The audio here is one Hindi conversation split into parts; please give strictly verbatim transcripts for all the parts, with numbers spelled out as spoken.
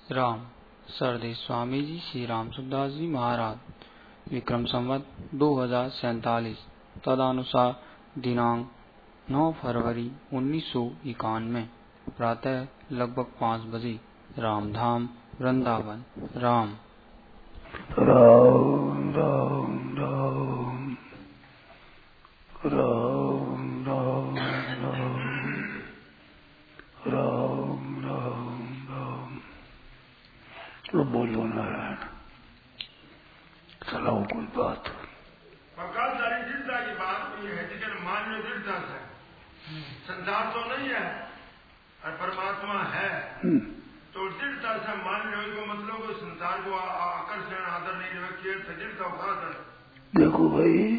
राम सरदे स्वामी जी श्री राम सुखदास जी महाराज विक्रम संवत दो हजार सैतालीस तदनुसार दिनांक नौ फरवरी उन्नीस सौ इक्यानवे प्रातः लगभग पाँच बजे रामधाम वृंदावन। राम राम राम राम राम राम राम राम राम राम। तो बोलो नारायण, चलाओ कोई बात। कल सारी दृढ़ता की बात हुई है, लेकिन मान में दृढ़ता है, संसार तो नहीं है और परमात्मा है, तो दृढ़ता से मान लो को मतलब को संसार को आकर्षण आदर नहीं रखिए, दृढ़ता उदाहरण। देखो भाई,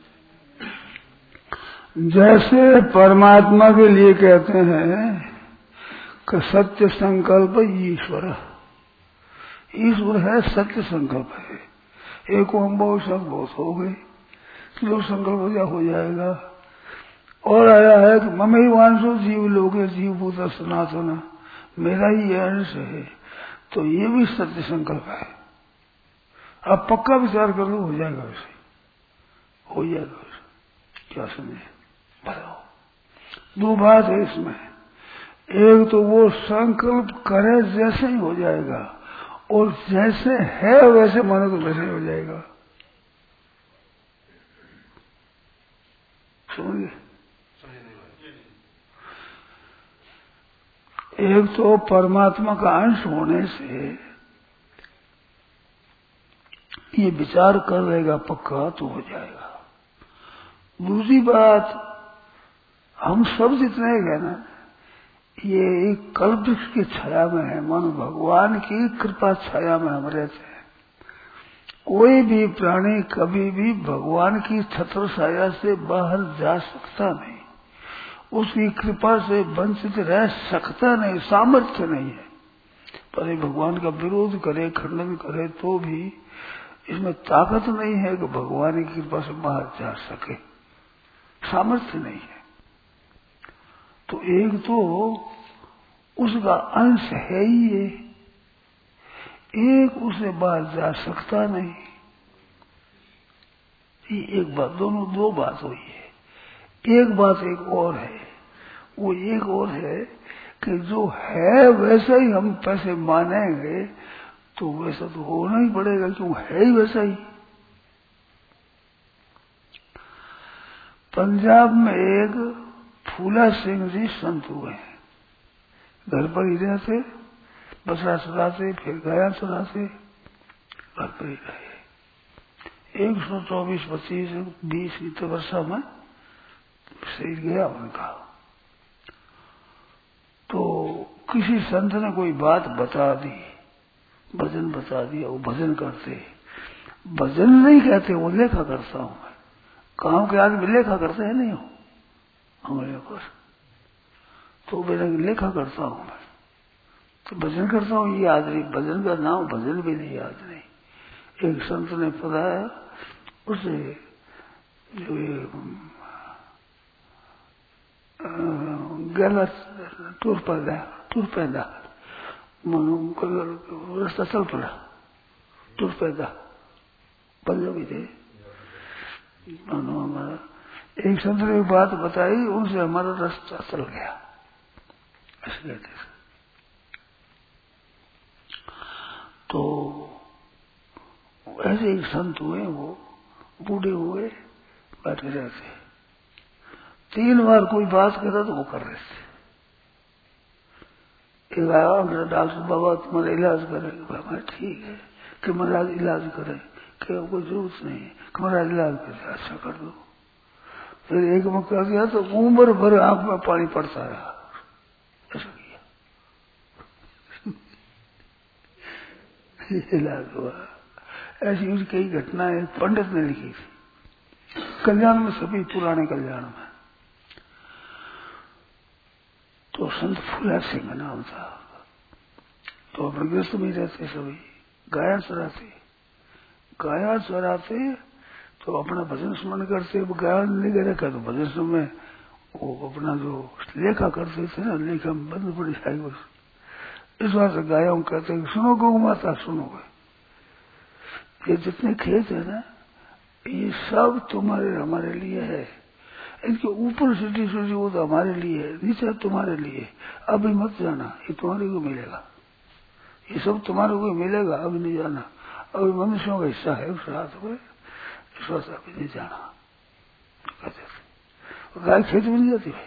जैसे परमात्मा के लिए कहते हैं कि सत्य संकल्प ईश्वर, ईश्वर है, सत्य संकल्प है। एक ओम बहुत सब बहुत हो गए, जो संकल्प हो जा हो जाएगा। और आया है कि ममे वांशो जीव लोगे जीव भूत सनातन, मेरा ही अंश है, तो ये भी सत्य संकल्प है। अब पक्का विचार कर लो, हो जाएगा वैसे, हो जाएगा वैसे। क्या समझे बताओ? दो बात है इसमें, एक तो वो संकल्प करे जैसे ही हो जाएगा, और जैसे है वैसे मानो तो वैसे ही हो जाएगा। समझे? एक तो परमात्मा का अंश होने से ये विचार कर लेगा पक्का तो हो जाएगा। दूसरी बात, हम सब जितने हैं ना, ये एक कल्प की छाया में है, मानो भगवान की कृपा छाया में हम रहते हैं। कोई भी प्राणी कभी भी भगवान की छत्र छाया से बाहर जा सकता नहीं, उसकी कृपा से वंचित रह सकता नहीं, सामर्थ्य नहीं है। पर ये भगवान का विरोध करे, खंडन करे, तो भी इसमें ताकत नहीं है कि भगवान की कृपा से बाहर जा सके, सामर्थ्य नहीं है। तो एक तो उसका अंश है ही ये, एक उसे बाहर जा सकता नहीं। ये एक बात, दोनों दो बात हुई है। एक बात एक और है, वो एक और है कि जो है वैसा ही हम पैसे मानेंगे तो वैसा तो होना ही पड़ेगा, क्यों है ही वैसा ही। पंजाब में एक फूला सिंह जी संत हुए, घर पर ही रहते, बछड़ा चराते, फिर गाया चराते, घर पर ही रहे। एक सौ चौबीस पच्चीस बीस की वर्षा में शरीर गया उनका। तो किसी संत ने कोई बात बता दी, भजन बता दिया, वो भजन करते। भजन नहीं कहते, वो लेखा करता हूं मैं, गांव के आदमी लेखा करते हैं नहीं हो हमारे पर, तो मेरा लेखा करता हूं मैं, तो भजन करता हूं, ये याद नहीं, भजन का नाम भजन भी नहीं याद नहीं। एक संत ने बताया, उसे जो ये गलत टूर पैदा टूर पैदा रास्ता चल पड़ा, टूर पैदा पंजाबी थे मानो हमारा। एक संत ने एक बात बताई, उनसे हमारा रास्ता चल गया, ऐसे कहते थे। तो ऐसे एक संत हुए, वो बूढ़े हुए, बैठे रहते, तीन बार कोई बात करता तो वो कर रहे थे। एक आया, मेरा डॉक्टर बाबा तुम्हारा इलाज करेगा, मैं ठीक है कि महाराज इलाज करे, कि कोई जरूरत नहीं है कि महाराज इलाज करे, अच्छा कर दो। फिर एक में कर दिया तो उम्र भर आंख में पानी पड़ता रहा, ऐसा किया इलाज हुआ। ऐसी उसकी कई घटनाएं पंडित ने लिखी थी कल्याण में, सभी पुराने कल्याण में। तो संत फूला सिंह नाम था, तो अपने गृहस्थ में रहते, सभी गाया चराते, गाया चराते तो अपना भजन स्मरण करते। गाया नहीं रखा तो भजन समय वो अपना जो लेखा करते थे ना, लेखा में बंद पड़ी जाएगी, इस बात से गायों कहते हैं सुनो गौ माता सुनोगे, ये जितने खेत है ना ये सब तुम्हारे हमारे लिए है, इनके ऊपर सीटी सूटी वो तो हमारे लिए है, नीचे तुम्हारे लिए, अभी मत जाना, ये तुम्हारे को मिलेगा, ये सब तुम्हारे को मिलेगा, अभी नहीं जाना, अभी मनुष्यों का हिस्सा है उस रात में, इस वक्त अभी नहीं जाना कहते थे। गाय खेत में नहीं जाती फिर,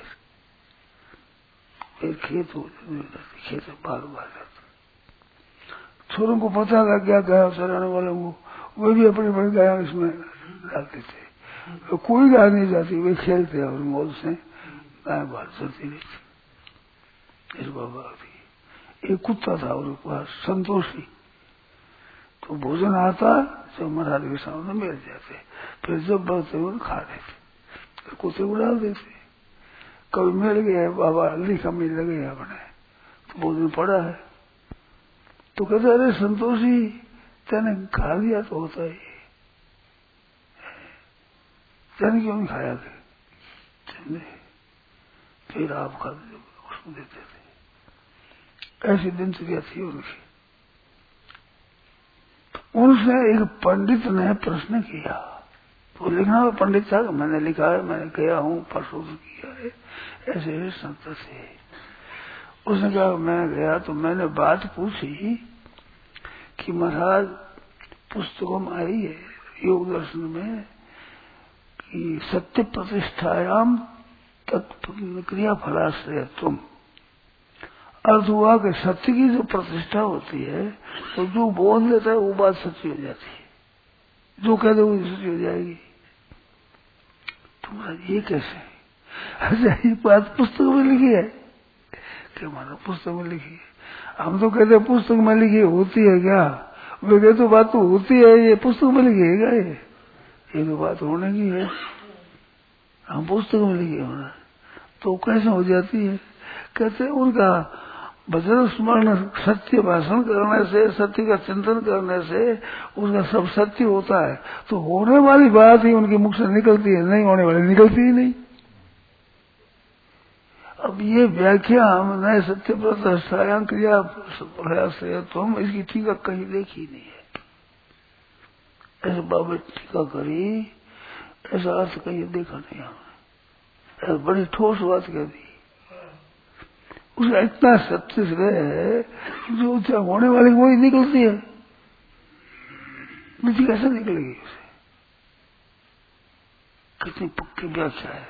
फिर खेत हो खेत बार बार जाती। छोरों को पता था क्या गाय चराने वालों को, वे भी अपनी बड़ी गाय इसमें डालते थे, तो कोई गाय नहीं जाती, वे खेलते और मौज से गाय बाहर चलती रहती। इस बाबा थी एक कुत्ता था और पास संतोषी, तो भोजन आता जब महाराज के सामने मिल जाते, फिर जब बढ़ते हुए खा लेते, कुत्ते उड़ा देते। कभी मिल गए बाबा लिखा मिल लगे अपने, तो भोजन पड़ा है, तो कहते अरे संतोषी तेने खा लिया तो होता ही, तेने क्यों नहीं खाया थे? फिर आप खा उसको देते थे। ऐसी दिनचर्या थी उनकी। उनसे एक पंडित ने प्रश्न किया, तो लिखना पंडित था, मैंने लिखा है, मैंने गया हूँ परसों किया है, ऐसे संत से। उसने कहा मैं गया तो मैंने बात पूछी कि महाराज पुस्तकों में आई है योग दर्शन में कि सत्य प्रतिष्ठायाम तत्क्रिया फलाश्रय तुम, अर्थ हुआ कि सत्य की जो प्रतिष्ठा होती है तो जो बोल लेता है वो बात सच्ची हो जाती है, जो कह दे वो सच्ची हो जाएगी। तुम्हारा ये कैसे? अच्छा ये बात पुस्तक में लिखी है कि हमारा पुस्तक में लिखी है, हम तो कहते पुस्तक में लिखी होती है क्या, वे कहते तो बात तो होती है, ये पुस्तक में लिखी है क्या, ये ये तो बात होने की है, हम पुस्तक में लिखी होना तो कैसे हो जाती है? कहते उनका भजन स्मरण सत्य भाषण करने से, सत्य का चिंतन करने से उसका सब सत्य होता है, तो होने वाली बात ही उनके मुख से निकलती है, नहीं होने वाली निकलती ही नहीं। अब ये व्याख्या हमने सत्य प्रतिष्ठायां क्रिया प्रयास है तो हम इसकी टीका कहीं देखी नहीं है, ऐसे बाबा टीका करी, ऐसा अर्थ कहीं देखा नहीं हमने, बड़ी ठोस बात कह दी। उसका इतना सत्य है जो क्या होने वाली वही निकलती है, नीचे कैसे निकलेगी उसे? कितनी पक्की व्याख्या है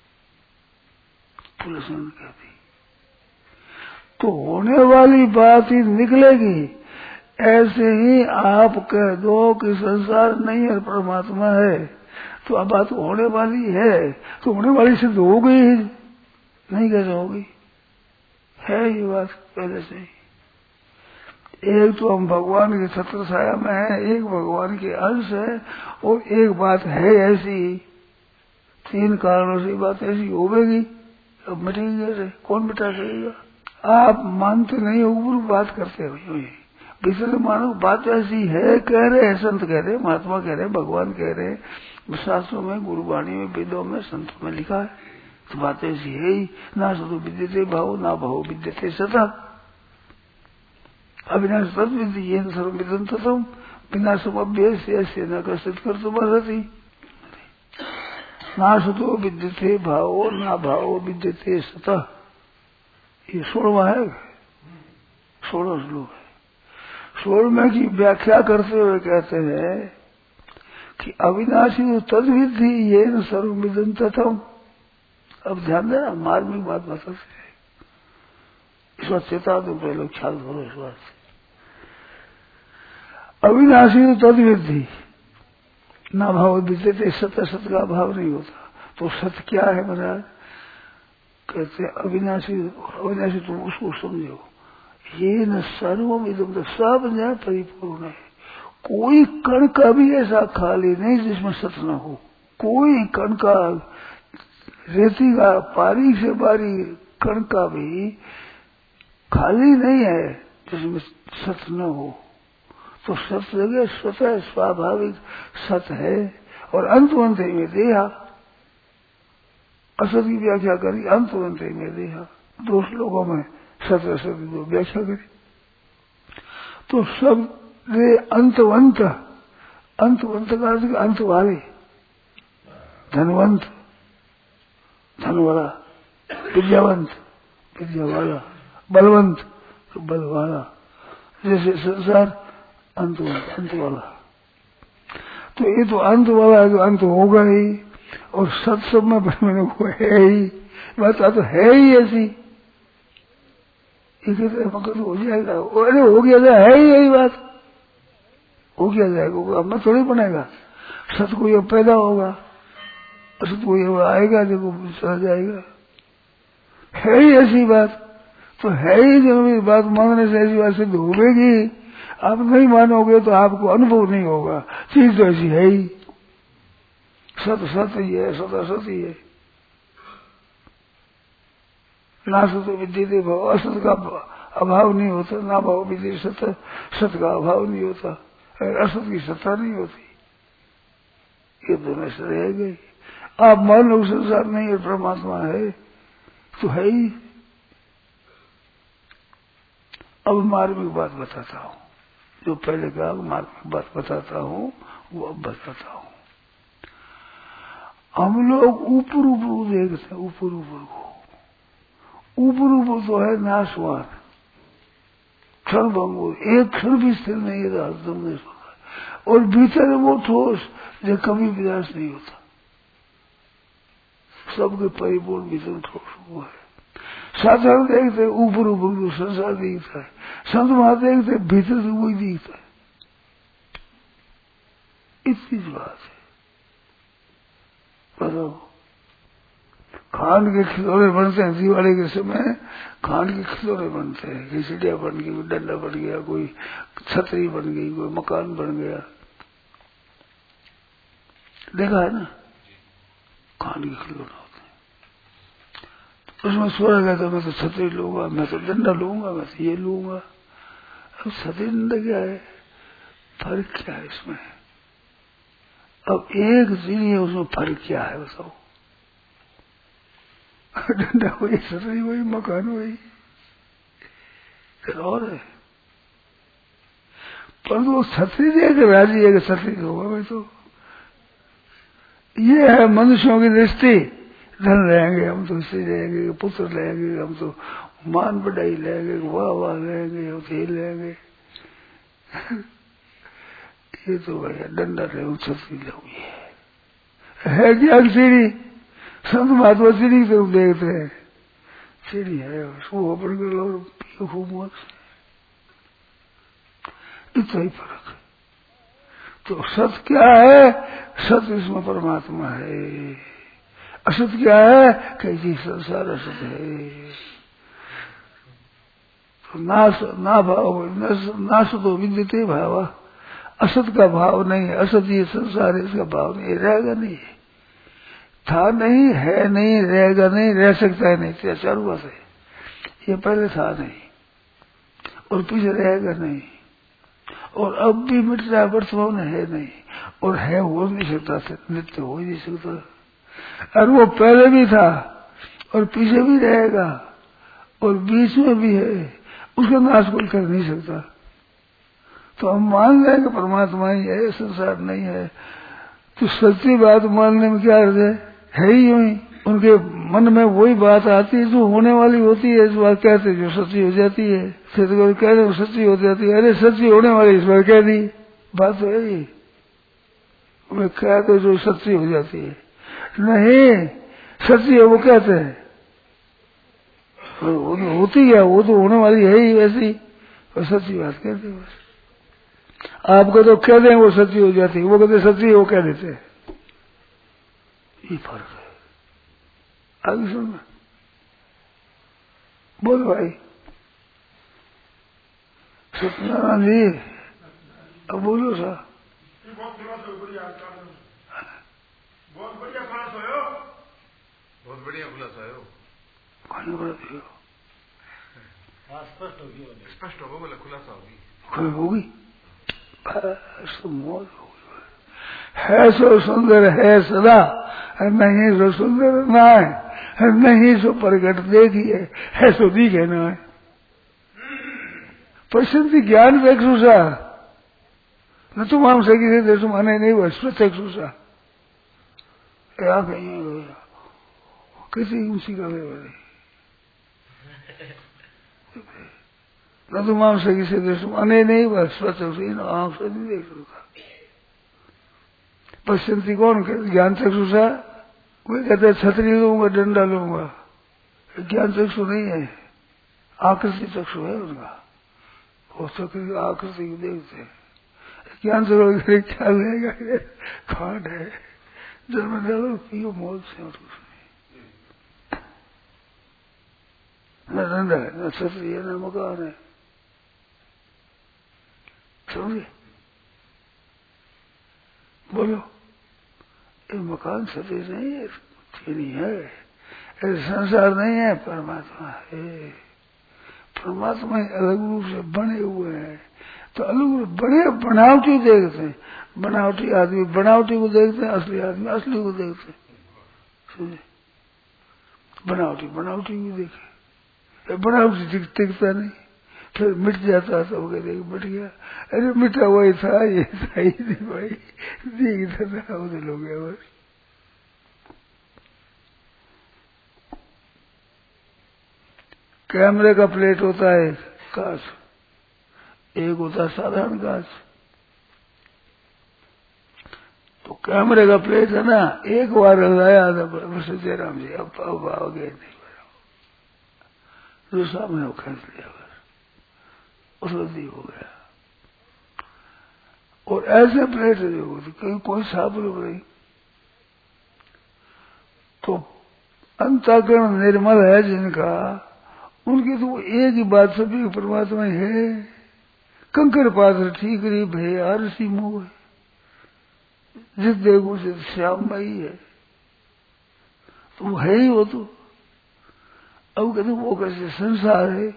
पुलिस ने कहती, तो होने वाली बात ही निकलेगी। ऐसे ही आप कह दो कि संसार नहीं है परमात्मा है, तो अब बात होने वाली है तो होने वाली सिद्ध हो गई, नहीं कैसे होगी? है ये बात पहले से ही। एक तो हम भगवान के छत्र छाया में है, एक भगवान के अंश है, और एक बात है ऐसी, तीन कारणों से बात ऐसी होगी, अब मिटेगी कैसे? कौन मिटा सकेगा? आप मानते नहीं हो, गुरु बात करते हो, भीतर मानो बात ऐसी है, कह रहे हैं संत, कह रहे महात्मा, कह रहे भगवान, कह रहे शास्त्रों में, गुरुवाणी में, वेदों में, संतों में लिखा है, तो बात ऐसी है ही। ना सतो विद्यते भाव, ना भाव विद्यते सता, अविनाश तद विद्य सर्वविदं ततम, बिना समभ्यस ऐसे न कष्ट कर तुम्हारी। ना सतो विद्यते भाव, ना भाव विद्यते सता, ये सोलवा है, सोलह श्लोक है। सोलहवें की व्याख्या करते हुए कहते हैं कि अविनाशी तद विद्धि ये न सर्वविदं ततम। अब ध्यान देना, मार्मिक बात बताते हैं, इस बात चेता दो पहले, ख्याल करो इस बात से। अविनाशी तद विद्धि ना भाव विद्यते, सत्य सत्य का भाव नहीं होता, तो सत्य क्या है महाराज? कहते अविनाशी, अविनाशी तुम उसको समझो, ये न सर्वम इदम, तो सब न परिपूर्ण है, कोई कण का भी ऐसा खाली नहीं जिसमें सत्य न हो, कोई कण का, रेती का बारीक से बारीक कण का भी खाली नहीं है जिसमें सत्य न हो, तो सत्य जगह स्वतः स्वाभाविक सत्य है, और अंतवंत में देहा, असत की व्याख्या करी, अंतवंत में देहा, दो श्लोकों में सत्य सत्य दो व्याख्या करी। तो सब रे अंतवंत, अंतवंत का अर्थ अंत वाले, धनवंत धन वाला, विद्यावंत विद्या वाला, बलवंत तो बल वाला, जैसे संसार अंतवंत अंत वाला। तो ये तो अंत वाला है तो अंत होगा ही, और सत्संग में मैंने वो है ही, बात तो है ही ऐसी। ये कहते हैं मगर हो जाएगा, अरे हो गया था, है ही यही बात, हो गया जाएगा, हमें थोड़ी बनेगा। सत को ये पैदा होगा, असत को ये आएगा, देखो चला जाएगा, है ही ऐसी बात। तो है ही जरूरी बात मानने से ऐसी बात सिद्ध होगी। आप नहीं मानोगे तो आपको अनुभव नहीं होगा, चीज तो ऐसी है ही, सत सत ही है, सत असत ही है। ना सत विद्यते भाव, असत का अभाव नहीं होता, ना भाव विद्य सत, सत का अभाव नहीं होता, असत की सत्ता नहीं होती। ये दोनों से रह गई। आप मान लो संसार नहीं है, परमात्मा है तो है ही। अब मार्मिक बात बताता हूँ, जो पहले कहा मार्मिक बात बताता हूँ वो अब बताता हूँ। हम लोग ऊपर ऊपर देखते हैं, ऊपर ऊपर को, ऊपर ऊपर तो है नाशवान, क्षण भंगुर, एक क्षण भी स्थिर नहीं है, हरदम नहीं होता, और भीतर वो ठोस जो कभी विनाश नहीं होता, सबके परिपूर्ण भीतर ठोस हुआ है। साधारण देखते ऊपर ऊपर को संसार दिखता है, संत महात्मा देखते भीतर से वही दिखता है। इतनी बात है। बताओ, खांड के खिलौने बनते हैं दिवाली के समय, खांड के खिलौने बनते हैं, कोई चिड़िया बन गई, कोई डंडा बन गया, कोई छतरी बन गई, कोई मकान बन गया, देखा है ना, खांड के खिलौने। उसमें सोचा गया तो मैं तो छतरी लूंगा, मैं तो डंडा लूंगा, मैं तो ये लूंगा। अब छतरी डंडा क्या है, फर्क क्या है इसमें? अब एक चीज है, उसमें फर्क क्या है बताओ? डंडा वही, छतरी वही, मकान वही, फिर और है। पर वो छतरी देख राजी है कि छतरी होगा मैं तो। ये है मनुष्यों की दृष्टि, धन लेंगे हम तो, इससे लेंगे, पुत्र लेंगे हम तो, मान बढ़ाई लेंगे, वाह वाह लेंगे, हम तो लेंगे। ये तो भैया डंडा ले, छतरी ले, ये है क्या सीढ़ी? संत महात्मा सीढ़ी की तरफ देखते हैं, सीढ़ी है, उसको ओपन कर लो, पियो खूब मौत से, इतना ही फर्क है। तो सत क्या है? सत इसमें परमात्मा है। असत क्या है? कैसी संसार असत है। तो नाश ना भाव, नाश तो विद्यते भाव, असत का भाव नहीं है, असत ये संसार है, इसका भाव नहीं, रहेगा नहीं, था नहीं, है नहीं, रहेगा नहीं, रह सकता है नहीं, चार हुआ से ये पहले था नहीं और पीछे रहेगा नहीं, और अब भी मिट रहा, वर्तमान है नहीं, और है हो नहीं सकता, नित्य हो ही नहीं सकता। और वो पहले भी था और पीछे भी रहेगा और बीच में भी है, उसका नाश कोई कर नहीं सकता। तो हम मान रहे हैं कि परमात्मा ही है, संसार नहीं है। तो सच्ची बात मानने में क्या अर्थ है? है ही यूं ही। उनके मन में वही बात आती है जो होने वाली होती है, इस बात कहते हैं, जो सच्ची हो जाती है। फिर कह रहे सच्ची हो जाती है, अरे सच्ची होने वाली इस बार कह दी, बात तो है ही। वे कहते जो सच्ची हो जाती है, नहीं सच्ची है वो कहते हैं, वो तो होती है, वो तो होने वाली है ही वैसी, और सच्ची बात कहते हैं बस। आपको तो कह दें वो सच्ची हो जाती है, वो कहते सच्ची है वो कह देते हैं, ये फर्क है। आगे सुनना, बोल भाई सत्यनारायण जी, अब बोलो सा। बहुत बढ़िया खुलासा हो, बहुत बढ़िया खुलासा हो, खाने बड़ा दियो, स्पष्ट होगी, स्पष्ट होगा, बोले खुलासा होगी, कोई होगी, बस मौज होगी। है सो सुंदर है सदा, नहीं सो सुंदर ना है, नहीं सो प्रकट देखिए, है सो दिखे ना है। पश्यन्ति ज्ञान चक्षुषा न तो माम सकी से देश माने नहीं वह स्वचक्षुषा क्या कहीं किसी ऊंची का वाले न तो माम सकी से देश माने नहीं वह स्वचक्षु आंख से नहीं देख सकता। पश्यन्ति कौन कहते ज्ञान चक्षुषा कोई कहते छतरी लूंगा डंडा लूंगा ज्ञान चक्षु नहीं है आकृति चक्षु है उनका वो चक्र आकृति को देखते हैं ज्ञान चक्षु क्या लेगा खाट है जन्म डालो पियो मौज से और कुछ नहीं न डंडा है न छतरी है न मकान है समझे बोलो ये मकान छतरी नहीं है नहीं है ऐसे संसार नहीं है परमात्मा है परमात्मा अलग रूप से बने हुए हैं तो अलग रूप बड़े बनावटी देखते हैं बनावटी आदमी बनावटी को देखते हैं असली आदमी असली को देखते हैं समझे बनावटी बनावटी को देखे बनावटी दिख, दिखता नहीं फिर मिट जाता सब कहते मिट गया अरे मिटा वही था ये था ही नहीं भाई दिखता था उधर हो गया बस कैमरे का प्लेट होता है कांच एक होता है साधारण कांच तो कैमरे का प्लेट है ना एक बार लगाया था जयराम जी अब अब आगे नहीं जो सामने वो खींच लिया बस उसको दी हो गया और ऐसे प्लेट जो कहीं कोई साबुन नहीं तो अंतःकरण निर्मल है जिनका उनकी तो एक ही बात सभी परमात्मा है कंकर पात्र ठीक री भे आरसी मोह जिस देखो से श्याम भाई है तो वो है ही वो तो अब कहते वो कैसे संसार है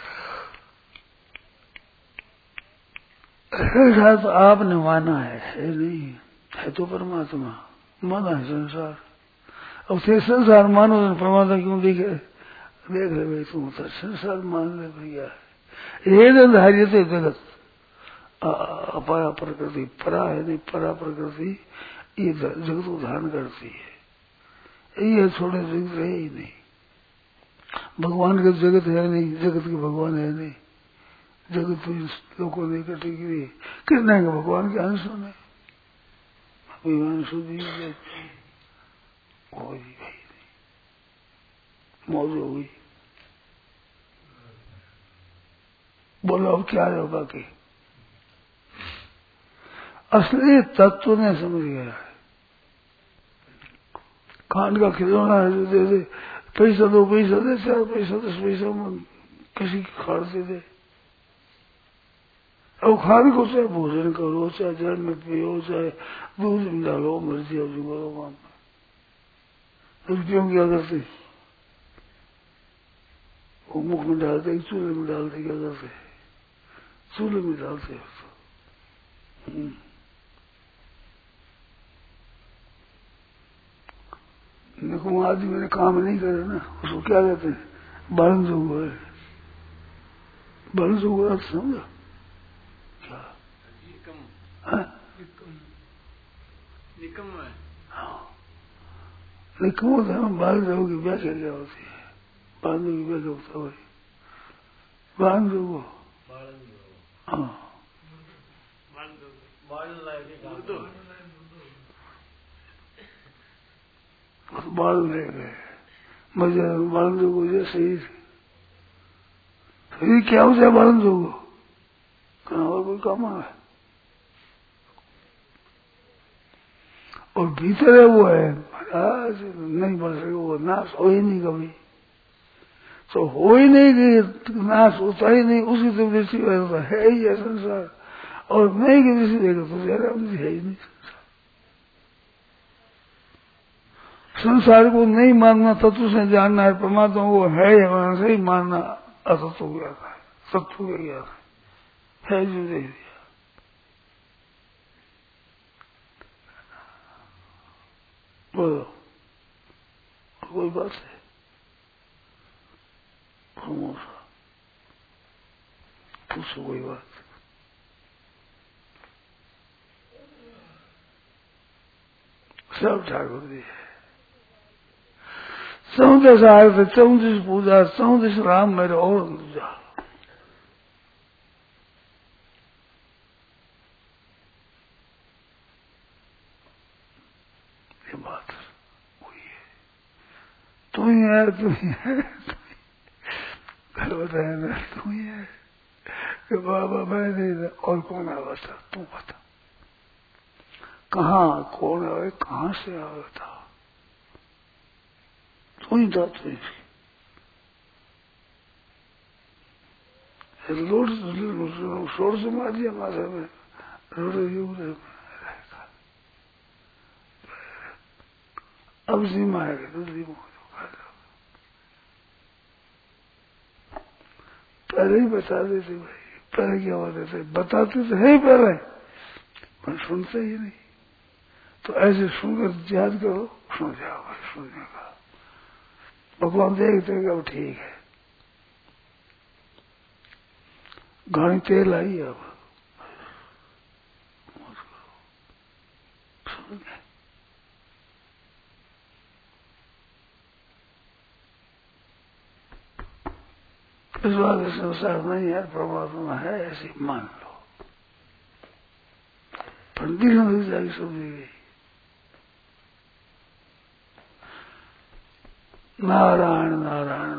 ऐसा तो आपने माना है है नहीं है तो परमात्मा माना है संसार अब थे संसार मानो तो परमात्मा क्यों दिखे देख ले भाई तुम तो संसार मान ले भैया ये धार्य थे जगत अपाया प्रकृति परा है नहीं परा प्रकृति ये जगत को धारण करती है ये छोड़े जगत रहे ही नहीं भगवान का जगत है नहीं जगत के भगवान है नहीं जगत तो लोगों ने इकट्ठी की कृष्ण के भगवान के अंश में भगवान सुधी मौज हो गई बोलो अब क्या है बाकी असली तत्व ने समझ गया है खान का खिलौना है जो दे दे पैसा दो पैसा दे चार पैसा दस पैसा किसी की खाड़ते दे अब खान को चाहे भोजन करो चाहे जल में पियो चाहे दूध में डालो मर्जी अब जो करो वहां पर रुपयों क्या करते वो मुख में डालते चूल्हे में डालते क्या करते चूल्हे में डालते देखो आदमी ने काम नहीं करे ना उसको क्या कहते हैं बालन जोग है बालन जोग आप समझो क्या निकम है निकम होता है बालन जोग की व्याख्या क्या होती है बालन जोग की व्याख्या होता है बालन जोग हाँ बाल रह गए मजा बालन जोगो जो शरीर शरीर क्या हो जाए बालन जोगो कहाँ और कोई काम है और भीतर है वो है महाराज नहीं बन सके वो नाश हो ही नहीं कभी तो हो ही नहीं कि नाश होता ही नहीं उसी तो दृष्टि है ही है संसार और नहीं की दृष्टि देखो तो जयराम जी है ही नहीं संसार को नहीं मानना तत्व से जानना है परमात्मा वो है वहां से ही मानना असत्व हो गया था सत्व हो गया था है जो दे दिया बोलो कोई बात है पूछो कोई बात। सब ठाकुर जी है। चौदह आए थे, चौदह पूजा, चौदह राम मेरे और दूजा। ये बात हुई है। तू ही है, तू ही है, घर बताया ना, तू ही है कि बाबा मैं नहीं, और कौन है बता, तू बता कहाँ कौन आए, कहाँ से आया था, तू ही था। तू ही रोड शोर से मार दिया माथा में, रोड रहेगा। अब सीमा है दूसरी पहले ही बता देते भाई, पहले क्या होते थे, बताते तो है पहले पर सुनते ही नहीं। तो ऐसे सुनकर याद करो, सुन जाओ भाई, सुनने का भगवान देखते हैं। अब ठीक है, घनी तेल आई, अब सुन गए। इस बात संसार नहीं है, परमात्मा है, ऐसे मान लो। पंडित नहीं जाएगी समझी गई। नारायण नारायण